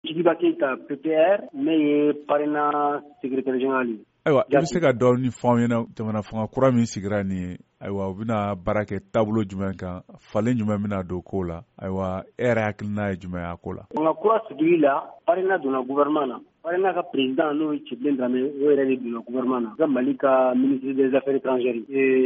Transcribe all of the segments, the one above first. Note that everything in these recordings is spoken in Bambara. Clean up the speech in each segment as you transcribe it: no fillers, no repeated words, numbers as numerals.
Jigiba Keita PPR ne ye parrainage secrétaire général ye. Ayiwa i bɛ se ka dɔɔni fɔ an ɲɛna jamana fanga kura min sigira nin ye ayiwa u bɛna baara kɛ taabolo jumɛn kan falen jumɛn bɛna don ko la ayiwa e yɛrɛ hakilina ye jumɛn y'a ko la. Fanga kura sigili la parrainage donna gouvernement na parrainage ka président n'o ye Cibilen Dramé o yɛrɛ de donna gouvernement na ka Mali ka ministre des affaires étrangères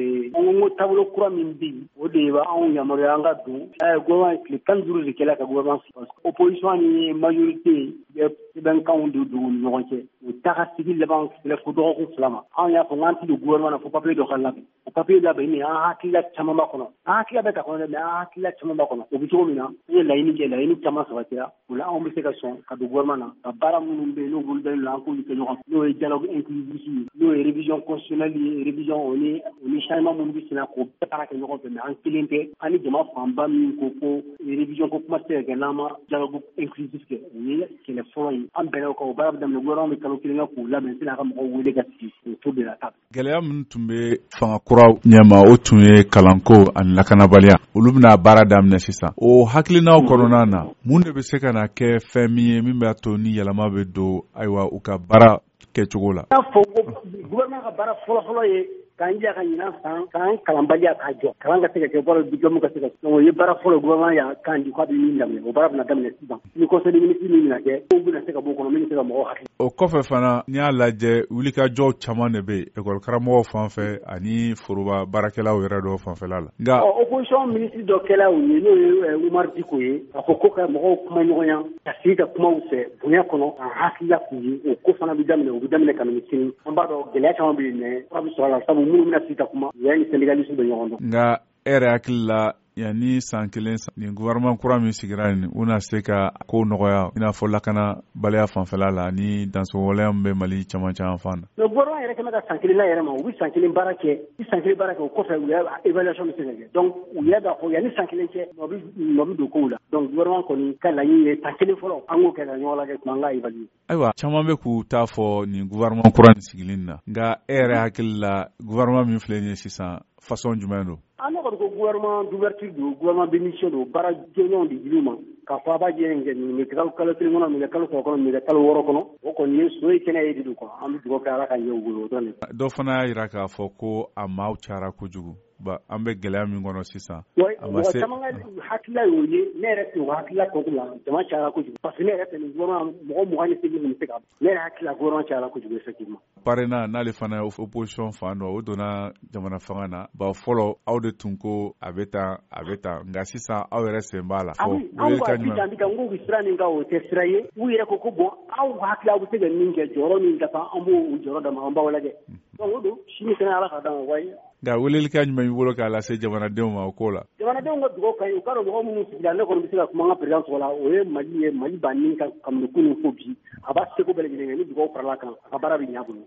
an ko taabolo kura min bɛ yen o de b'anw yamaruya an ka don gouvernement tile 15 de kɛla ka gouvernement parce que opposition ni majorité sɛbɛnkanw de don ni ɲɔgɔn cɛ o taga sigi laban filɛ fo dɔgɔkun 2 ma anw y'a fɔ k'an ti don gouvernement na fo papier dɔ ka labɛn o papier labɛn ni an hakilila caman b'a kɔnɔ an hakilila bɛ ka kɔnɔ mais an hakilila caman b'a kɔnɔ o bɛ cogo min na an ye laɲini kɛ laɲini caman sabatira o la anw bɛ se ka sɔn ka don gouvernement na ka baara minnu bɛ yen n'o bolodalen don an k'olu kɛ ɲɔgɔn fɛ n'o ye dialogue inclusif ye n'o ye révision constitutionnelle ye révision o ni changement minnu bɛ sen na k'o bɛɛ baara kɛ ɲɔgɔn fɛ mais an kelen tɛ an ni jama fanba min ko révision ko kuma tɛ se ka kɛ n'an ma dialogue inclusif kɛ o ye kɛlɛ fɔlɔ ye an bɛnna o kan o baara bɛ daminɛ gouvernement bɛ kalo 1 kɛ k'o labɛn sisan a ka mɔgɔw wele ka sigi k'o to de la table. Gɛlɛya minnu tun bɛ fanga kura ɲɛma o tun ye kalanko ani lakanabaliya olu bɛna baara daminɛ sisan o hakilinaw kɔnɔna na mun de bɛ se ka na kɛ fɛn min ye min b'a to ni yɛlɛma bɛ don ayiwa u ka baara kɛcogo la. N'a fɔ gouvernement ka baara fɔlɔ-fɔlɔ ye k'an jija ka ɲinan san k'an kalanbaliya k'a jɔ kalan ka se ka kɛ bɔra diplôme ka se ka o ye baara fɔlɔ gouvernement y'a kan di k'a bɛ min daminɛ o baara bɛna daminɛ sisan ni conseil des ministres min bɛna kɛ o bɛna se ka bɔ o kɔnɔ min bɛ se ka mɔgɔw hakili. O kɔfɛ fana n'i y'a lajɛ wulikajɔw caman de bɛ yen école karamɔgɔw fan fɛ ani foroba baarakɛlaw yɛrɛ dɔw fanfɛla la. Nka opposition ministre dɔ kɛla o ye n'o ye Umar Diko ye a fɔ ko ka mɔgɔw kuma ɲɔgɔnya ka sigi ka kumaw fɛ bonya kɔnɔ ka hakilila k'u ye o ko fana bɛ daminɛ o bɛ daminɛ kabini sini an b'a dɔn gɛlɛya caman bɛ yen mais fura bɛ sɔrɔ a la sabu minnu bɛna sigi ka kuma u y'a ni syndicaliste bɛ ɲɔgɔn dɔn. Nka e yɛrɛ hakili la yanni san kelen nin gouvernement kura min sigira nin u na se ka ko nɔgɔya i n'a fɔ lakanabaliya fanfɛla la ni dansogɔwaleya min bɛ Mali caman fan na. Mais gouvernement yɛrɛ kɛmɛ ka san kelen la yɛrɛ ma u bɛ san kelen baara kɛ ni san kelen baara kɛ o kɔfɛ u y'a évaluation bɛ se ka kɛ donc u y'a dɔn fɔ yanni san kelen cɛ nɔ bɛ don kow la donc gouvernement kɔni ka laɲini ye san kelen fɔlɔ an k'o kɛ ka ɲɔgɔn lajɛ tuma an k'a évaluer. Ayiwa caman bɛ k'u t'a fɔ nin gouvernement kura nin sigilen na nka e yɛrɛ hakili la gouvernement min filɛ nin ye sisan façon jumɛn don. An ne kɔni ko gouvernement d'ouverture don gouvernement de mission don baara jɔnjɔnw de dil'u ma k'a fɔ a b'a jɛ kɛ nin bɛ kalo 1 kɔnɔ nin bɛ kalo 3 kɔnɔ nin bɛ kalo 6 kɔnɔ o kɔni ye so ye kɛnɛ ye de don quoi an bɛ dugawu kɛ Ala ka ɲɛ u bolo o dɔrɔn de. Dɔ fana y'a jira k'a fɔ ko a maaw cayara kojugu an bɛ gɛlɛya min kɔnɔ sisan. Mɔgɔ caman ka hakilila y'o ye ne yɛrɛ tɛ o hakilila tɔ la jama cayara kojugu parce que ne yɛrɛ tɛ nin gouvernement mɔgɔ 28 min bɛ se ka ne yɛrɛ hakilila gouvernement cayara kojugu effectivement. Parrainage n'ale fana ye opposition fan dɔ o donna jamana fanga na fɔlɔ aw de tun ko a bɛ tan nka sisan aw yɛrɛ sen b'a la. Anw ka bijan n ko bɛ sira min kan o tɛ sira ye u yɛrɛ ko bon aw hakili aw bɛ se ka min kɛ jɔyɔrɔ min dafa an b'o jɔyɔrɔ d'a ma an b'aw lajɛ donc o don sini fana Ala ka d'an ma wayi. Nka welelikan jumɛn b'i bolo k'a lase jamanadenw ma o ko la. Jamanadenw ka dugawu ka ɲi u k'a dɔn mɔgɔ minnu sigila ne kɔni bɛ se ka kuma an ka président tɔgɔ la o ye Mali b'a ni ka kamaleku ni fo bi a b'a seko bɛɛ lajɛlen kɛ ni dugawu farala kan a ka baara bɛ ɲɛ a bolo.